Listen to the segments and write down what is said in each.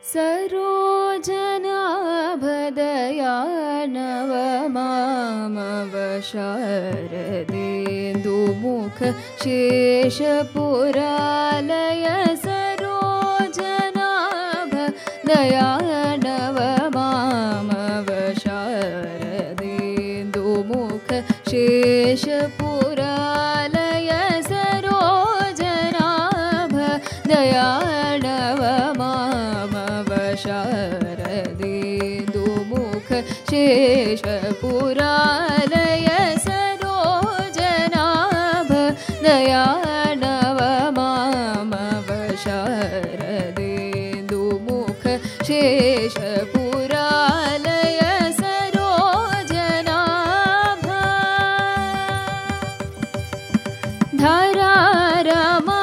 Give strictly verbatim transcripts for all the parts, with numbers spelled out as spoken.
सरोजनाभदया नवमामवशारदेन्दुमुख शेषपुरालय सरोजनाभदया नवमामवशारदेन्दुमुख शेषपुरालय सरोजनाभदया शारदेन्दुमुख शेषपुरालय सरोजनाभदया नवमामवशारदेन्दुमुख शेषपुरालय सरोजनाभ धरा रमा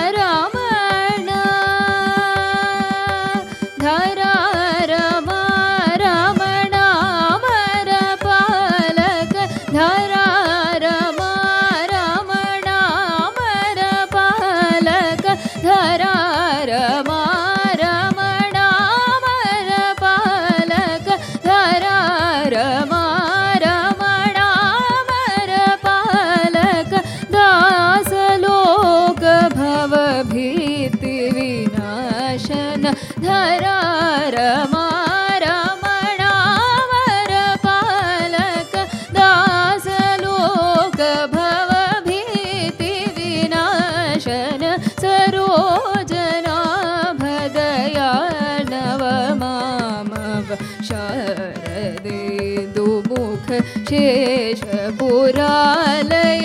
भीतिविनाशन धरा रमा रमणामरपालक दासलोक भवभीतिविनाशन सरोजनाभदया नवमामवशारदेन्दुमुख शेषपुरालय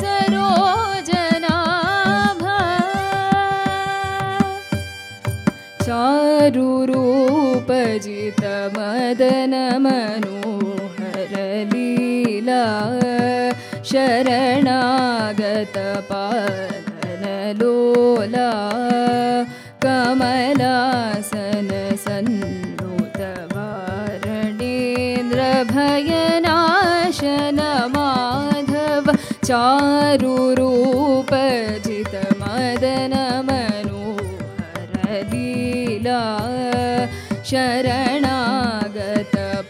चारुरूपजितमदन मनोहर लीला शरणागत पालनलोला कमलासन सन्नुत वारणेन्द्र भयनाशन माधव चारुरूपजितमदन लीला शरणागत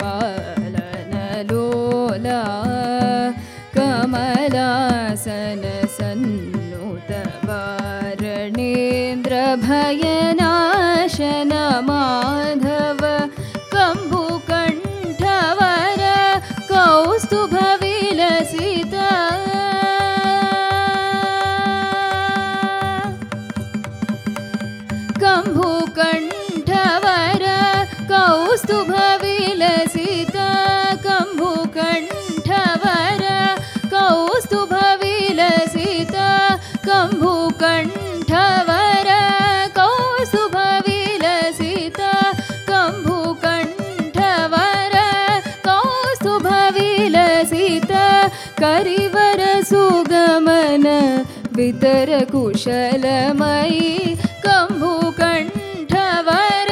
पालनलोला कमलासन सन्नुत वारणेन्द्र भयनाशन माधव कम्बुकण्ठवर कौस्तुभविलसित कम्बुकण्ठवर कौस्तुभविलसित कम्बुकण्ठवर कौस्तुभविलसित कम्बुकण्ठवर कौस्तुभविलसित कम्बुकण्ठवर कौस्तुभविलसित करिवर सुगमन वितर कुशलमयी कम्बुकण्ठवर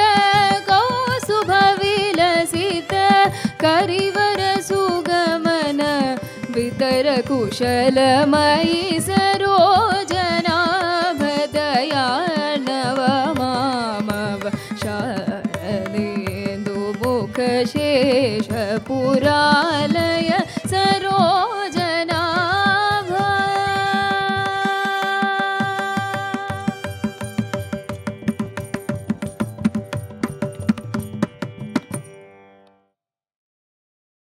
कौस्तुभविलसित करिवर सुगमन वितर कुशलमयी सरोजनाभदया नवमामवशारदेन्दुमुख शेषपुरालय